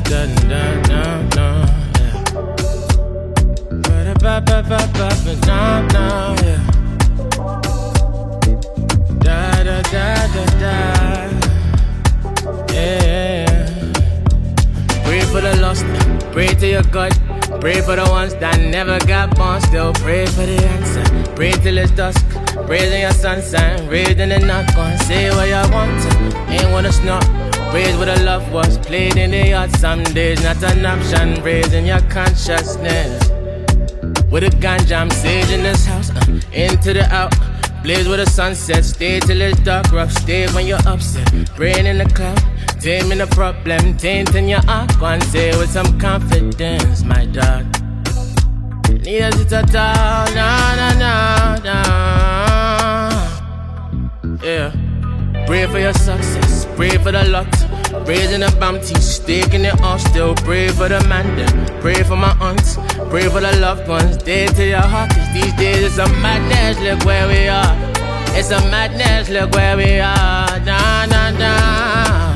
da da da da. Ba ba ba ba ba da da. Da da da da da. Yeah. Pray for the lost, pray to your God. Pray for the ones that never got born. Still pray for the answer. Pray till it's dusk. Praise in your sunshine. Raised in the knock on. Say what you want to. Ain't wanna snort. Praise what the love was. Played in the yard some days. Not an option. Raising your consciousness. With a ganja, I'm sage in this house. Into the out. Blaze with the sunset. Stay till it's dark. Rough stay when you're upset. Praying in the cloud. Taming the problem, tainting your heart. One say with some confidence, my dog. Need a sit down, na na na na. Yeah. Pray for your success, pray for the luck. Raising the bounty, staking it all still. Pray for the man them, pray for my aunts. Pray for the loved ones, day to your heart. Cause these days it's a madness, look where we are. It's a madness, look where we are. Na na na.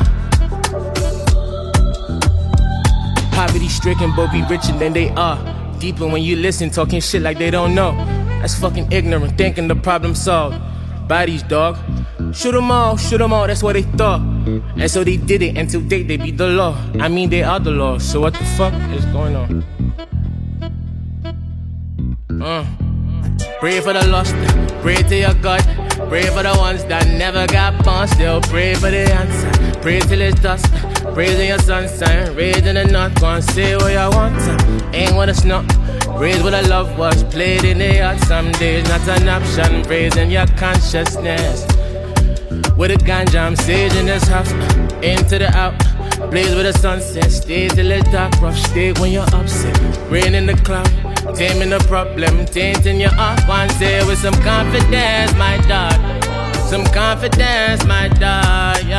Poverty stricken, but be richer than they are. Deeper when you listen, talking shit like they don't know. That's fucking ignorant, thinking the problem solved. Bodies, dog. Shoot them all, that's what they thought. And so they did it, and to date they beat the law. I mean, they are the law, so what the fuck is going on? Pray for the lost, pray to your God. Pray for the ones that never got born. Still pray for the answer. Pray till it's dusk. Praise in your sunshine. Raised in the north. Go and say what you want to. Ain't wanna snort. Raise what the love was. Played in the yard some days. Not an option. Raising your consciousness. With a ganja, I'm sage in this house. Into the out. Blaze with the sunset. Stay till it's dark. Rough stay when you're upset. Rain in the cloud. Taming the problem, tainting your heart. One day with some confidence, my dog. Some confidence, my dog.